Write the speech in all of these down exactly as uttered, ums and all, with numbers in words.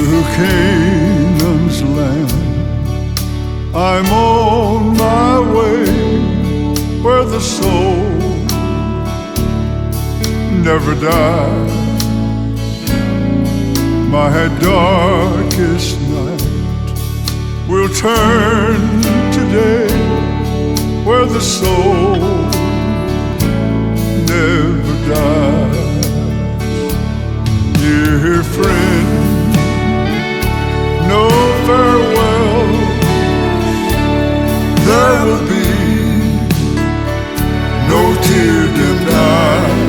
Canaan's land. I'm on my way where the soul never dies. My darkest night will turn today where the soul never dies. Dear friend, no farewell. There will be no tear-dimmed eye,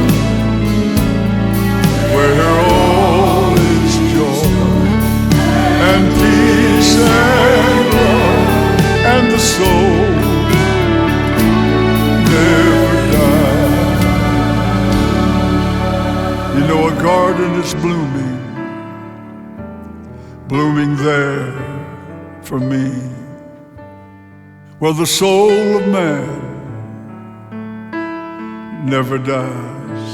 where all is joy and peace and love, and the soul never dies. You know, a garden is blooming, blooming there for me, where the soul of man never dies.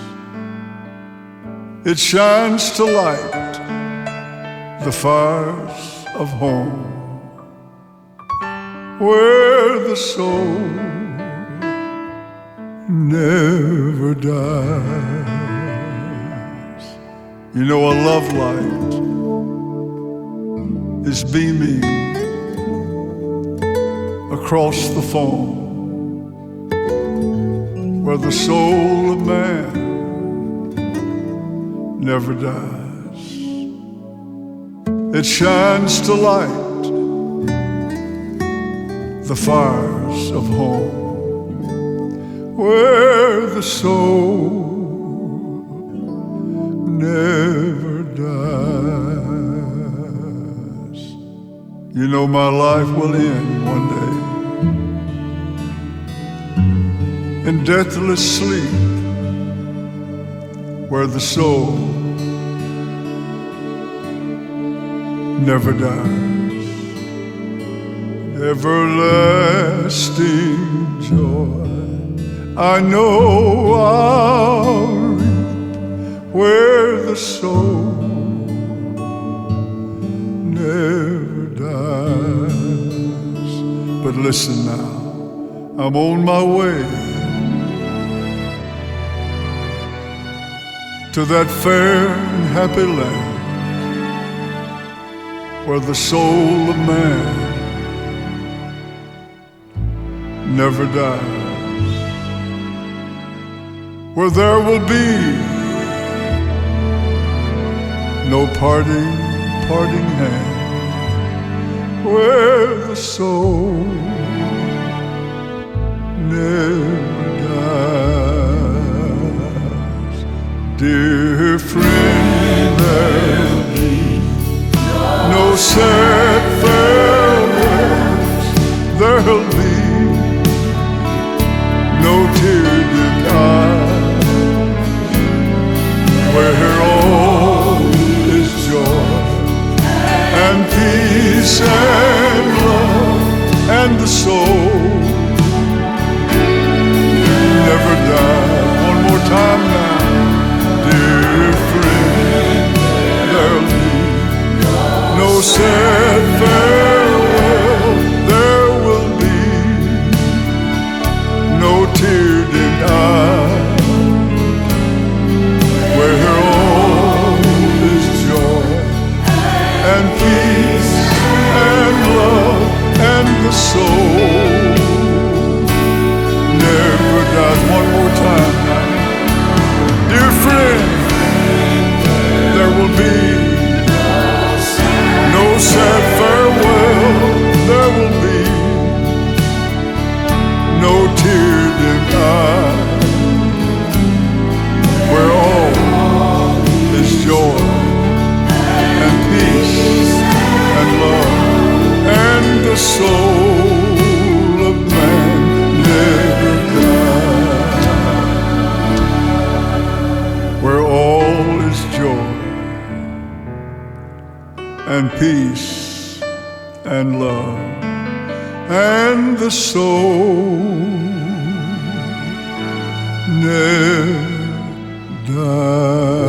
It shines to light the fires of home, where the soul never dies. You know, a love light is beaming across the foam, where the soul of man never dies. It shines to light the fires of home, where the soul never dies. You know, my life will end one day in deathless sleep, where the soul never dies. Everlasting joy I know I'll reap, where the soul never dies. But listen now, I'm on my way to that fair and happy land, where the soul of man never dies, where there will be no parting, parting hand, where the soul never dies. Dear friend, there'll be no sad farewells, there'll be no tear-dimmed eyes, where all is joy and peace and love, and the soul never dies. One more time now. Dear friend, there'll be no sad farewell, there will be no tear-dimmed eye, where all is joy and peace and love, and the soul never dies. One more time now. Dear friend, there will be no sad farewell, there will be no tear-dimmed eye, where all is joy and peace and love, and the soul of man never dies, where all is joy and peace and love, and the soul never dies.